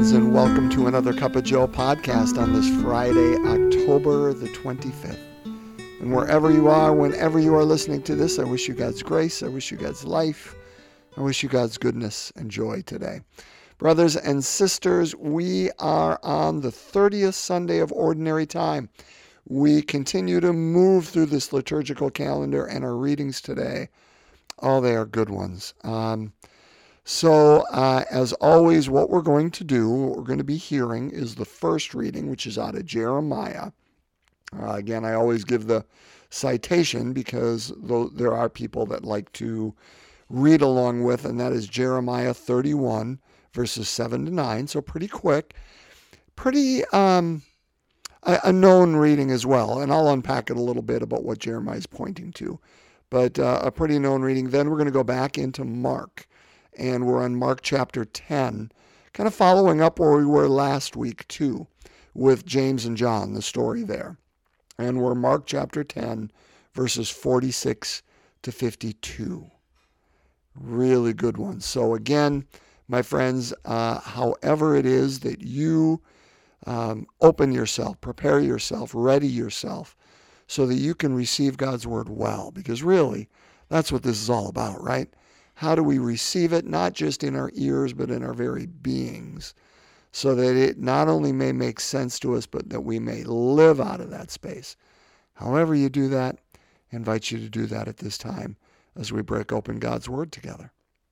friends, and welcome to another Cup of Joe podcast on this Friday, October the 25th. And wherever you are, whenever you are listening to this, I wish you God's grace, I wish you God's life, I wish you God's goodness and joy today. Brothers and sisters, we are on the 30th Sunday of Ordinary Time. We continue to move through this liturgical calendar, and our readings today, they are good ones. So, as always, what we're going to do, what we're going to be hearing is the first reading, which is out of Jeremiah. Again, I always give the citation because there are people that like to read along with, and that is Jeremiah 31, verses 7 to 9. So pretty quick, pretty a known reading as well, and I'll unpack it a little bit about what Jeremiah is pointing to. But a pretty known reading. Then we're going to go back into Mark. And we're on Mark chapter 10, kind of following up where we were last week too, with James and John, the story there. And we're Mark chapter 10, verses 46 to 52. Really good one. So again, my friends, however it is that you open yourself, prepare yourself, ready yourself, so that you can receive God's word well, because really, that's what this is all about, right? How do we receive it, not just in our ears, but in our very beings, so that it not only may make sense to us, but that we may live out of that space. However you do that, I invite you to do that at this time as we break open God's Word together.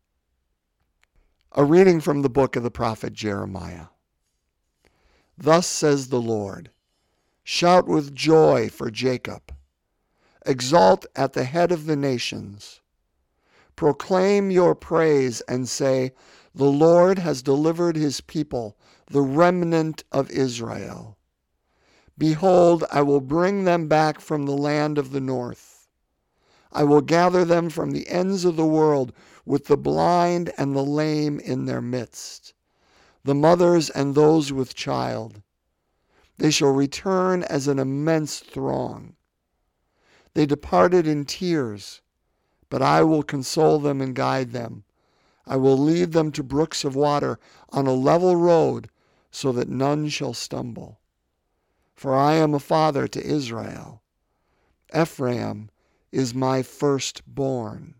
A reading from the book of the prophet Jeremiah. Thus says the Lord, shout with joy for Jacob. Exult at the head of the nations. Proclaim your praise and say, the Lord has delivered his people, the remnant of Israel. Behold, I will bring them back from the land of the north. I will gather them from the ends of the world with the blind and the lame in their midst, the mothers and those with child. They shall return as an immense throng. They departed in tears, but I will console them and guide them. I will lead them to brooks of water on a level road so that none shall stumble. For I am a father to Israel. Ephraim is my firstborn.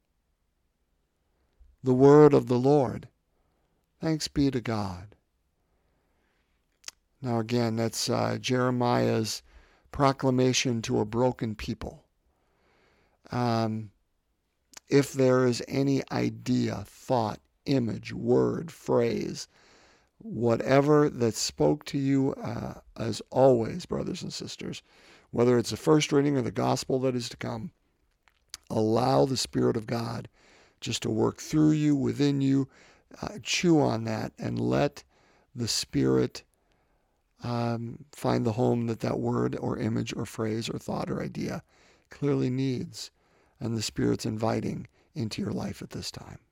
The word of the Lord. Thanks be to God. Now again, that's Jeremiah's proclamation to a broken people. If there is any idea, thought, image, word, phrase, whatever that spoke to you, as always, brothers and sisters, whether it's the first reading or the gospel that is to come, allow the Spirit of God just to work through you, within you, chew on that, and let the Spirit find the home that word or image or phrase or thought or idea clearly needs, and the Spirit's inviting into your life at this time.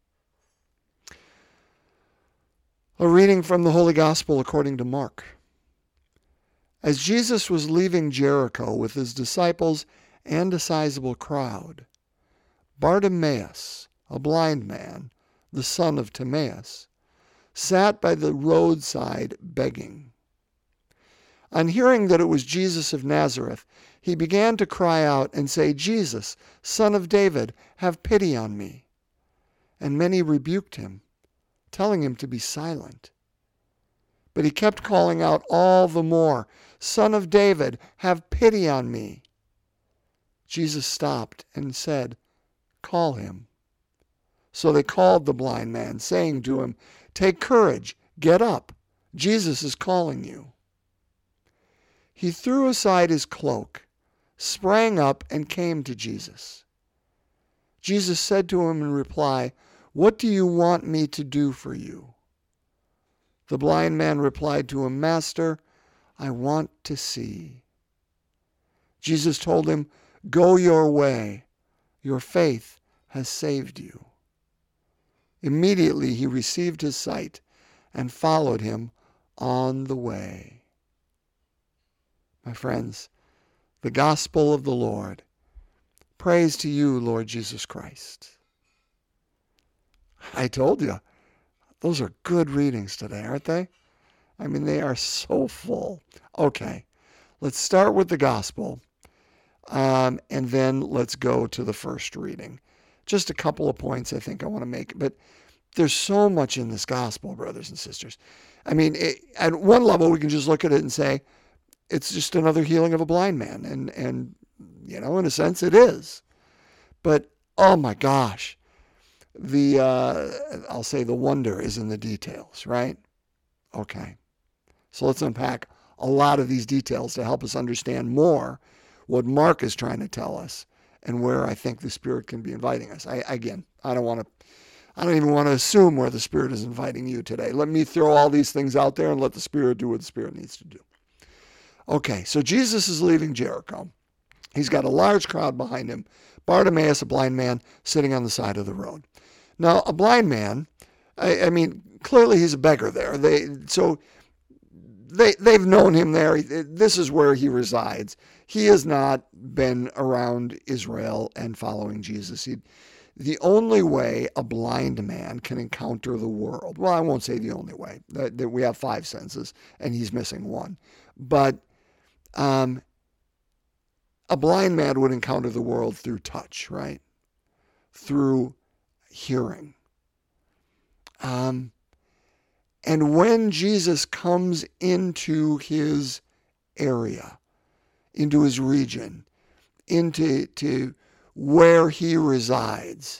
A reading from the Holy Gospel according to Mark. As Jesus was leaving Jericho with his disciples and a sizable crowd, Bartimaeus, a blind man, the son of Timaeus, sat by the roadside begging. On hearing that it was Jesus of Nazareth, he began to cry out and say, Jesus, Son of David, have pity on me. And many rebuked him, telling him to be silent. But he kept calling out all the more, Son of David, have pity on me. Jesus stopped and said, call him. So they called the blind man, saying to him, take courage, get up, Jesus is calling you. He threw aside his cloak, sprang up, and came to Jesus. Jesus said to him in reply, what do you want me to do for you? The blind man replied to him, Master, I want to see. Jesus told him, go your way, your faith has saved you. Immediately he received his sight and followed him on the way. My friends, the gospel of the Lord. Praise to you, Lord Jesus Christ. I told you, Those are good readings today, aren't they? I mean, they are so full. Okay, let's start with the gospel, and then let's go to the first reading. Just a couple of points I think I want to make, but there's so much in this gospel, brothers and sisters. I mean, at one level, we can just look at it and say, it's just another healing of a blind man. And you know, in a sense, it is. But, oh my gosh, I'll say the wonder is in the details, right? Okay. So let's unpack a lot of these details to help us understand more what Mark is trying to tell us and where I think the Spirit can be inviting us. I don't even want to assume where the Spirit is inviting you today. Let me throw all these things out there and let the Spirit do what the Spirit needs to do. Okay, so Jesus is leaving Jericho. He's got a large crowd behind him. Bartimaeus, a blind man, sitting on the side of the road. Now, a blind man, I mean, clearly he's a beggar there. They've known him there. This is where he resides. He has not been around Israel and following Jesus. The only way a blind man can encounter the world, well, I won't say the only way. That we have 5 senses, and he's missing one. But a blind man would encounter the world through touch, right? Through hearing. And when Jesus comes into his area, into his region, into where he resides,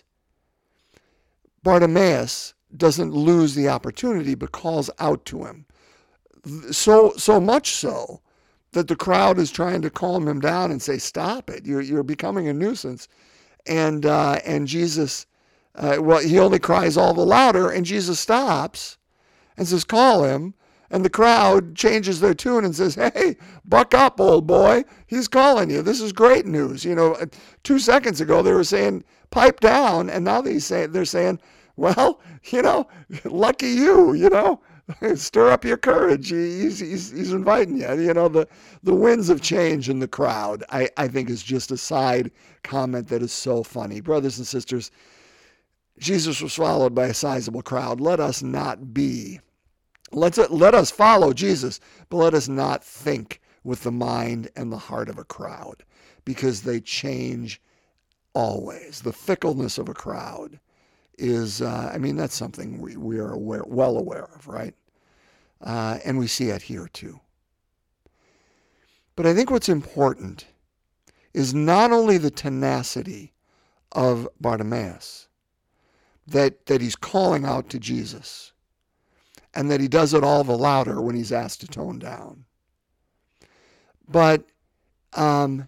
Bartimaeus doesn't lose the opportunity but calls out to him. So much so that the crowd is trying to calm him down and say, "Stop it! You're becoming a nuisance." And Jesus, he only cries all the louder, and Jesus stops and says, "Call him." And the crowd changes their tune and says, "Hey, buck up, old boy. He's calling you. This is great news." 2 seconds ago they were saying, "Pipe down," and now they're saying, "Well, lucky you. Stir up your courage. He's inviting you." The winds of change in the crowd, I think, is just a side comment that is so funny. Brothers and sisters, Jesus was followed by a sizable crowd. Let us not be. Let us follow Jesus, but let us not think with the mind and the heart of a crowd, because they change always. The fickleness of a crowd is, that's something we are well aware of, right? And we see it here too. But I think what's important is not only the tenacity of Bartimaeus, that he's calling out to Jesus, and that he does it all the louder when he's asked to tone down. But, the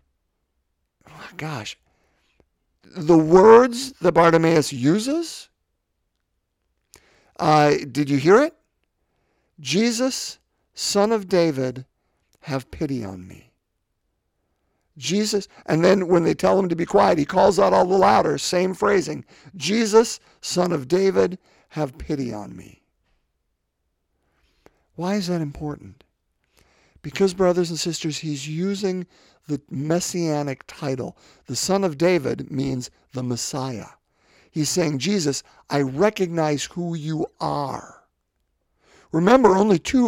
words that Bartimaeus uses, did you hear it? "Jesus, Son of David, have pity on me." Jesus, and then when they tell him to be quiet, he calls out all the louder, same phrasing. "Jesus, Son of David, have pity on me." Why is that important? Because, brothers and sisters, he's using the messianic title. The Son of David means the Messiah. He's saying, "Jesus, I recognize who you are." Remember, only 2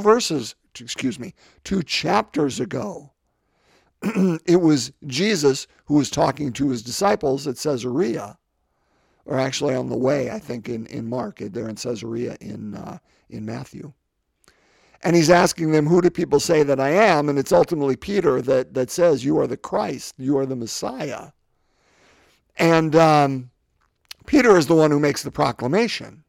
chapters ago, it was Jesus who was talking to his disciples at Caesarea, or actually on the way, I think, in Mark. They're in Caesarea in Matthew. And he's asking them, "Who do people say that I am?" And it's ultimately Peter that says, "You are the Christ. You are the Messiah." And Peter is the one who makes the proclamation.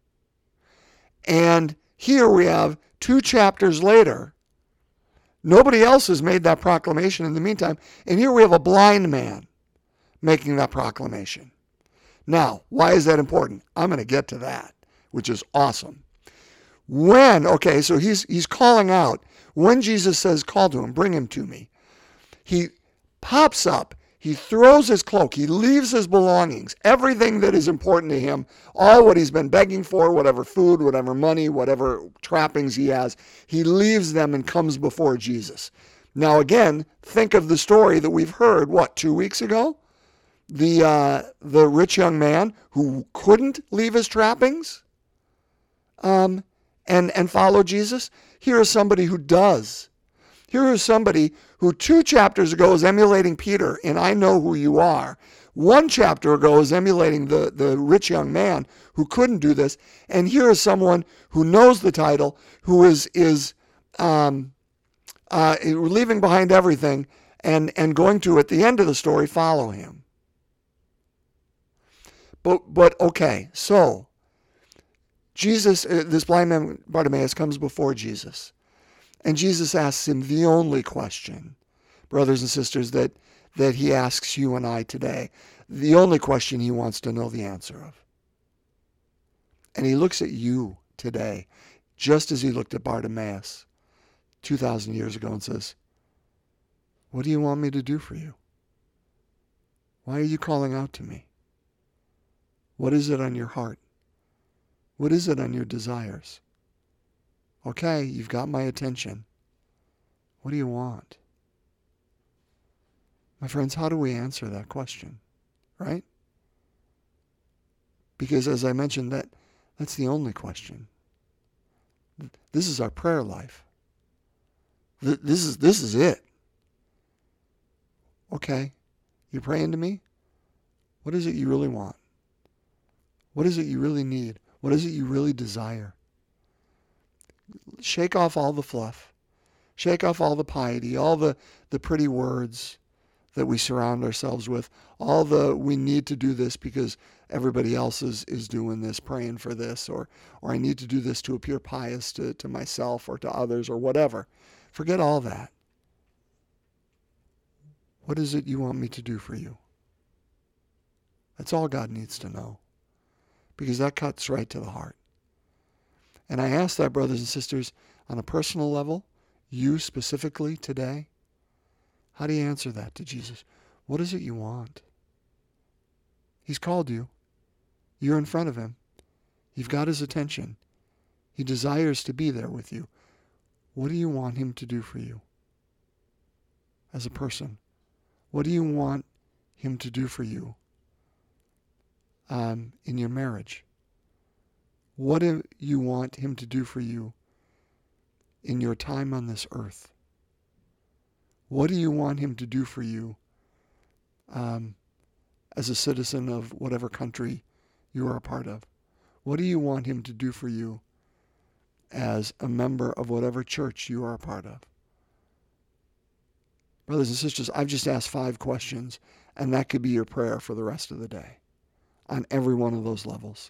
And here we have 2 chapters later. Nobody else has made that proclamation in the meantime. And here we have a blind man making that proclamation. Now, why is that important? I'm going to get to that, which is awesome. So he's calling out. When Jesus says, "Call to him, bring him to me," he pops up. He throws his cloak. He leaves his belongings, everything that is important to him, all what he's been begging for, whatever food, whatever money, whatever trappings he has. He leaves them and comes before Jesus. Now again, think of the story that we've heard, 2 weeks ago? The rich young man who couldn't leave his trappings? and follow Jesus? Here is somebody who does. Here is somebody who 2 chapters ago was emulating Peter in I Know Who You Are. 1 chapter ago was emulating the rich young man who couldn't do this. And here is someone who knows the title, who is leaving behind everything and going to, at the end of the story, follow him. But okay, so Jesus, this blind man Bartimaeus comes before Jesus. And Jesus asks him the only question, brothers and sisters, that he asks you and I today. The only question he wants to know the answer of. And he looks at you today, just as he looked at Bartimaeus 2,000 years ago and says, what do you want me to do for you? Why are you calling out to me? What is it on your heart? What is it on your desires? Okay, you've got my attention. What do you want? My friends, how do we answer that question? Right? Because as I mentioned, that's the only question. This is our prayer life. This is it. Okay, you're praying to me? What is it you really want? What is it you really need? What is it you really desire? Shake off all the fluff. Shake off all the piety, all the pretty words that we surround ourselves with, all the we need to do this because everybody else is doing this, praying for this, or I need to do this to appear pious to myself or to others or whatever. Forget all that. What is it you want me to do for you? That's all God needs to know, because that cuts right to the heart. And I ask that, brothers and sisters, on a personal level, you specifically today, how do you answer that to Jesus? What is it you want? He's called you. You're in front of him. You've got his attention. He desires to be there with you. What do you want him to do for you as a person? What do you want him to do for you in your marriage? What do you want him to do for you in your time on this earth? What do you want him to do for you as a citizen of whatever country you are a part of? What do you want him to do for you as a member of whatever church you are a part of? Brothers and sisters, I've just asked 5 questions, and that could be your prayer for the rest of the day on every one of those levels.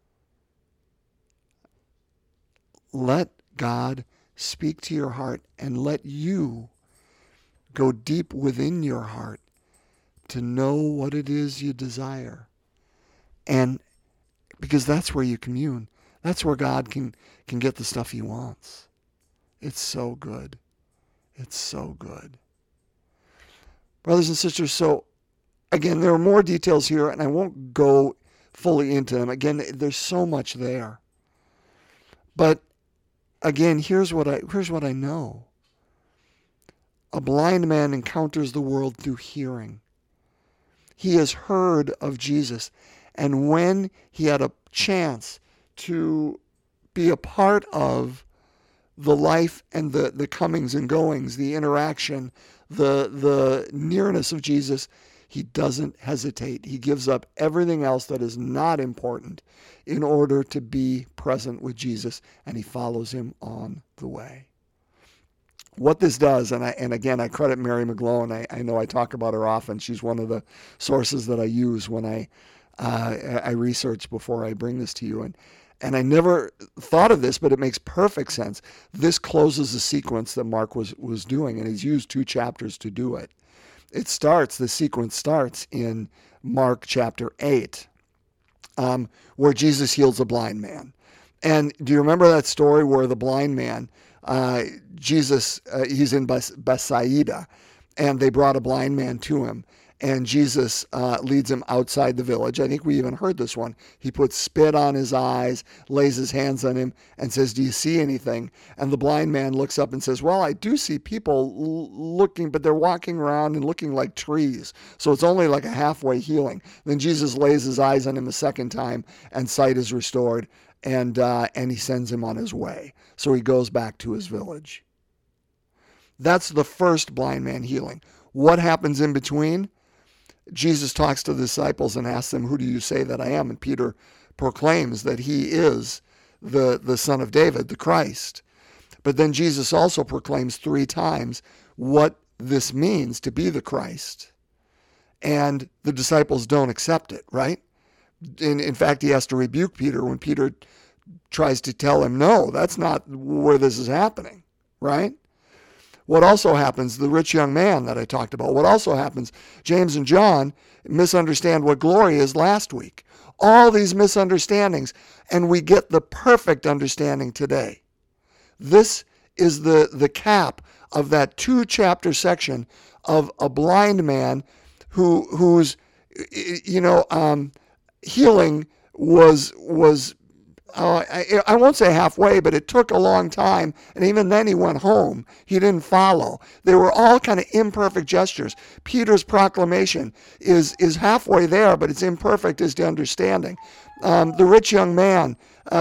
Let God speak to your heart and let you go deep within your heart to know what it is you desire. And because that's where you commune. That's where God can get the stuff he wants. It's so good. It's so good. Brothers and sisters, so again, there are more details here, and I won't go fully into them. Again, there's so much there. But again, here's what I know. A blind man encounters the world through hearing. He has heard of Jesus, and when he had a chance to be a part of the life and the comings and goings, the interaction, the nearness of Jesus, he doesn't hesitate. He gives up everything else that is not important in order to be present with Jesus, and he follows him on the way. What this does, and again, I credit Mary McGlone. I know I talk about her often. She's one of the sources that I use when I research before I bring this to you. And I never thought of this, but it makes perfect sense. This closes the sequence that Mark was doing, and he's used 2 chapters to do it. The sequence starts in Mark chapter 8, where Jesus heals a blind man. And do you remember that story where the blind man, Jesus, he's in Bethsaida, and they brought a blind man to him. And Jesus leads him outside the village. I think we even heard this one. He puts spit on his eyes, lays his hands on him, and says, "Do you see anything?" And the blind man looks up and says, "Well, I do see people looking, but they're walking around and looking like trees. So it's only like a halfway healing." Then Jesus lays his eyes on him a second time, and sight is restored. and he sends him on his way. So he goes back to his village. That's the first blind man healing. What happens in between? Jesus talks to the disciples and asks them, who do you say that I am? And Peter proclaims that he is the Son of David, the Christ. But then Jesus also proclaims 3 times what this means to be the Christ. And the disciples don't accept it, right? In fact, he has to rebuke Peter when Peter tries to tell him, no, that's not where this is happening, right? What also happens, the rich young man that I talked about, what also happens, James and John misunderstand what glory is last week. All these misunderstandings, and we get the perfect understanding today. This is the cap of that 2-chapter section of a blind man whose healing was I won't say halfway, but it took a long time, and even then he went home. He didn't follow. They were all kind of imperfect gestures. Peter's proclamation is halfway there, but it's imperfect as to understanding. The rich young man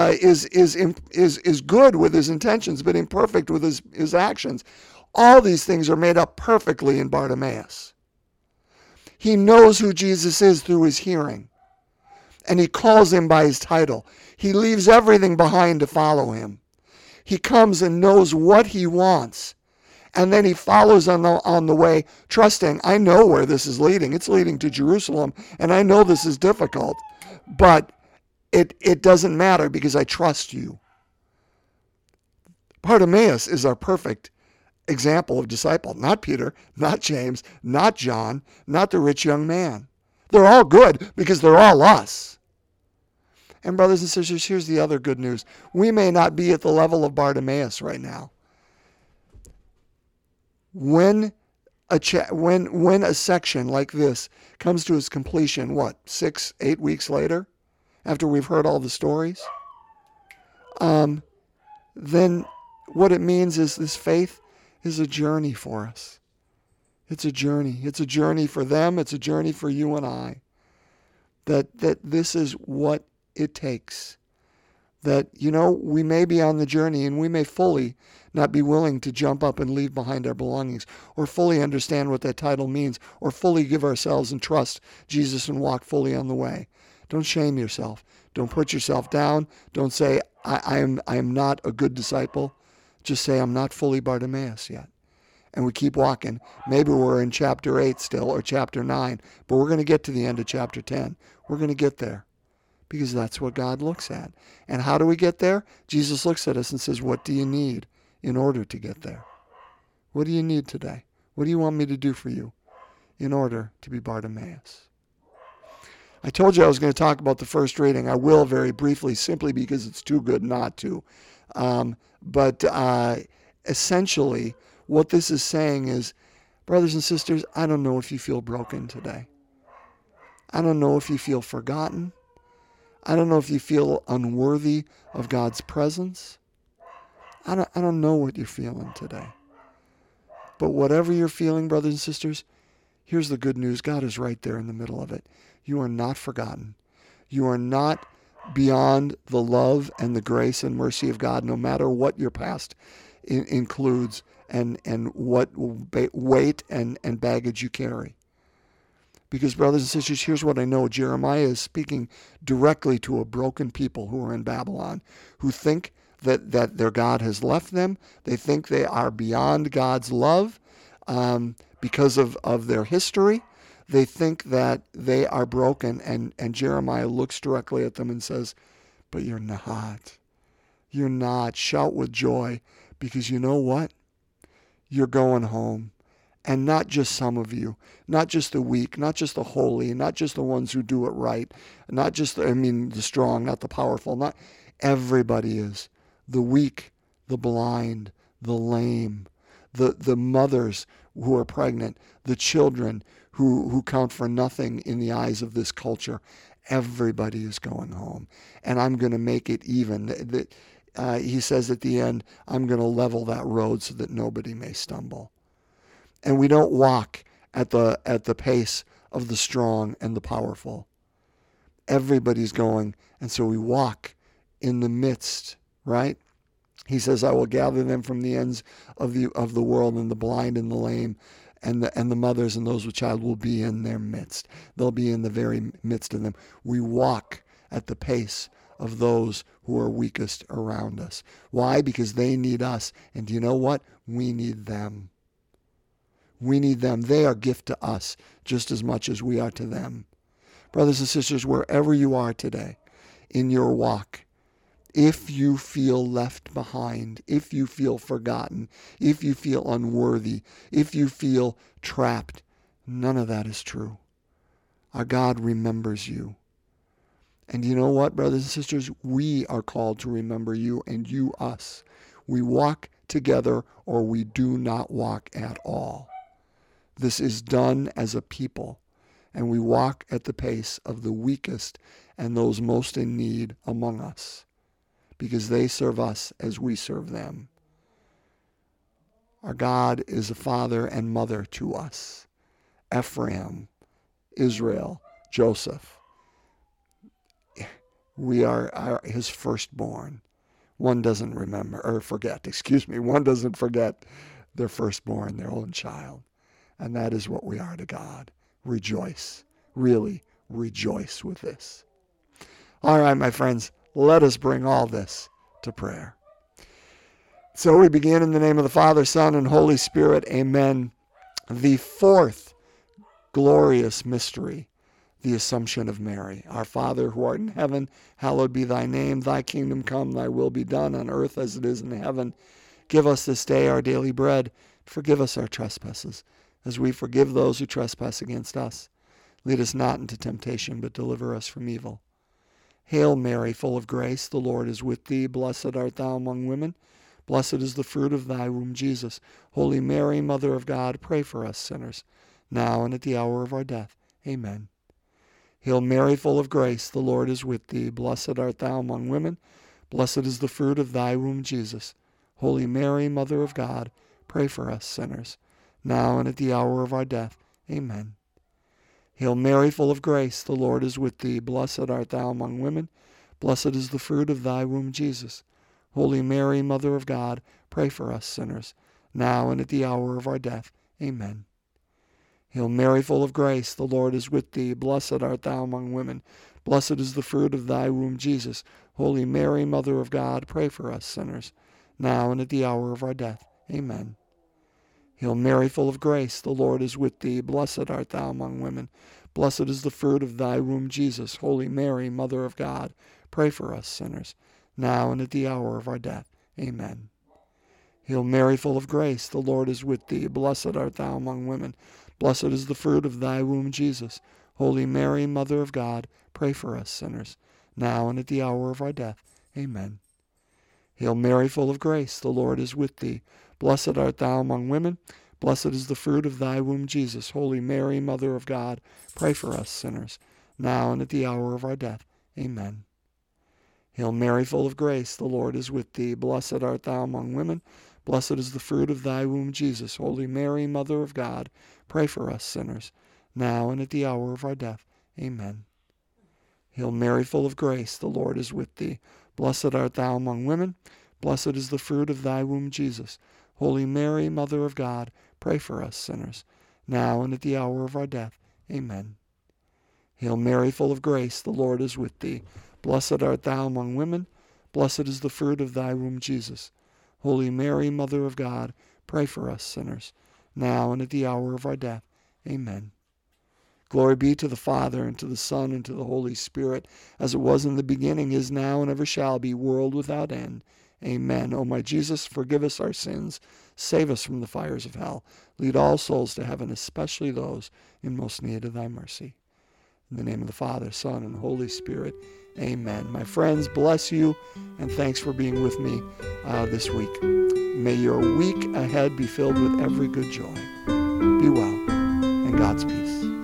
is good with his intentions, but imperfect with his actions. All these things are made up perfectly in Bartimaeus. He knows who Jesus is through his hearing, and he calls him by his title. He leaves everything behind to follow him. He comes and knows what he wants, and then he follows on the way, trusting, I know where this is leading. It's leading to Jerusalem, and I know this is difficult, but it doesn't matter because I trust you. Bartimaeus is our perfect example of disciple. Not Peter, not James, not John, not the rich young man. They're all good because they're all us. And brothers and sisters, here's the other good news. We may not be at the level of Bartimaeus right now. When a section like this comes to its completion, 6-8 weeks later, after we've heard all the stories, then what it means is this faith is a journey for us. It's a journey. It's a journey for them. It's a journey for you and I. That this is what it takes. That, we may be on the journey and we may fully not be willing to jump up and leave behind our belongings, or fully understand what that title means, or fully give ourselves and trust Jesus and walk fully on the way. Don't shame yourself. Don't put yourself down. Don't say, I am not a good disciple. Just say, I'm not fully Bartimaeus yet. And we keep walking. Maybe we're in chapter 8 still, or chapter 9, but we're going to get to the end of chapter 10. We're going to get there. Because that's what God looks at. And how do we get there? Jesus looks at us and says, what do you need in order to get there? What do you need today? What do you want me to do for you in order to be Bartimaeus? I told you I was going to talk about the first reading. I will very briefly, simply because it's too good not to. But essentially, what this is saying is, brothers and sisters, I don't know if you feel broken today. I don't know if you feel forgotten. I don't know if you feel unworthy of God's presence. I don't know what you're feeling today. But whatever you're feeling, brothers and sisters, here's the good news. God is right there in the middle of it. You are not forgotten. You are not beyond the love and the grace and mercy of God, no matter what your past includes and what weight and baggage you carry. Because, brothers and sisters, here's what I know. Jeremiah is speaking directly to a broken people who are in Babylon, who think that their God has left them. They think they are beyond God's love because of their history. They think that they are broken, and Jeremiah looks directly at them and says, but you're not. You're not. Shout with joy, because you know what? You're going home. And not just some of you, not just the weak, not just the holy, not just the ones who do it right, not just, the strong, not the powerful, not everybody is. The weak, the blind, the lame, the mothers who are pregnant, the children who count for nothing in the eyes of this culture. Everybody is going home. And I'm going to make it even. He says at the end, I'm going to level that road so that nobody may stumble. And we don't walk at the pace of the strong and the powerful. Everybody's going, and so we walk in the midst, right? He says, I will gather them from the ends of the world, and the blind and the lame and the mothers and those with child will be in their midst. They'll be in the very midst of them. We walk at the pace of those who are weakest around us. Why? Because they need us. And do you know what? We need them. We need them. They are a gift to us just as much as we are to them. Brothers and sisters, wherever you are today in your walk, if you feel left behind, if you feel forgotten, if you feel unworthy, if you feel trapped, none of that is true. Our God remembers you. And you know what, brothers and sisters? We are called to remember you and you us. We walk together or we do not walk at all. This is done as a people, and we walk at the pace of the weakest and those most in need among us, because they serve us as we serve them. Our God is a father and mother to us. Ephraim, Israel, Joseph. We are his firstborn. One doesn't one doesn't forget their firstborn, their own child. And that is what we are to God. Rejoice. Really rejoice with this. All right, my friends, let us bring all this to prayer. So we begin in the name of the Father, Son, and Holy Spirit. Amen. The fourth glorious mystery, the Assumption of Mary. Our Father who art in heaven, hallowed be thy name. Thy kingdom come, thy will be done on earth as it is in heaven. Give us this day our daily bread. Forgive us our trespasses, as we forgive those who trespass against us. Lead us not into temptation, but deliver us from evil. Hail Mary, full of grace, the Lord is with thee. Blessed art thou among women. Blessed is the fruit of thy womb, Jesus. Holy Mary, Mother of God, pray for us sinners, now and at the hour of our death. Amen. Hail Mary, full of grace, the Lord is with thee. Blessed art thou among women. Blessed is the fruit of thy womb, Jesus. Holy Mary, Mother of God, pray for us sinners, now and at the hour of our death. Amen. Hail Mary, full of grace, the Lord is with thee. Blessed art thou among women. Blessed is the fruit of thy womb, Jesus. Holy Mary, Mother of God, pray for us sinners, now and at the hour of our death. Amen. Hail Mary, full of grace, the Lord is with thee. Blessed art thou among women. Blessed is the fruit of thy womb, Jesus. Holy Mary, Mother of God, pray for us sinners, now and at the hour of our death. Amen. Hail Mary, full of grace, the Lord is with thee. Blessed art thou among women. Blessed is the fruit of thy womb, Jesus. Holy Mary, Mother of God, pray for us sinners, now and at the hour of our death. Amen. Hail Mary, full of grace, the Lord is with thee. Blessed art thou among women. Blessed is the fruit of thy womb, Jesus. Holy Mary, Mother of God, pray for us sinners, now and at the hour of our death. Amen. Hail Mary, full of grace, the Lord is with thee. Blessed art thou among women. Blessed is the fruit of thy womb, Jesus. Holy Mary, Mother of God, pray for us sinners, now and at the hour of our death. Amen. Hail Mary, full of grace, the Lord is with thee. Blessed art thou among women. Blessed is the fruit of thy womb, Jesus. Holy Mary, Mother of God, pray for us sinners, now and at the hour of our death. Amen. Hail Mary, full of grace, the Lord is with thee. Blessed art thou among women. Blessed is the fruit of thy womb, Jesus. Holy Mary, Mother of God, pray for us sinners, now and at the hour of our death. Amen. Hail Mary, full of grace, the Lord is with thee. Blessed art thou among women. Blessed is the fruit of thy womb, Jesus. Holy Mary, Mother of God, pray for us sinners, now and at the hour of our death. Amen. Glory be to the Father, and to the Son, and to the Holy Spirit, as it was in the beginning, is now, and ever shall be, world without end. Amen. O my Jesus, forgive us our sins. Save us from the fires of hell. Lead all souls to heaven, especially those in most need of thy mercy. In the name of the Father, Son, and Holy Spirit. Amen. My friends, bless you, and thanks for being with me this week. May your week ahead be filled with every good joy. Be well, and God's peace.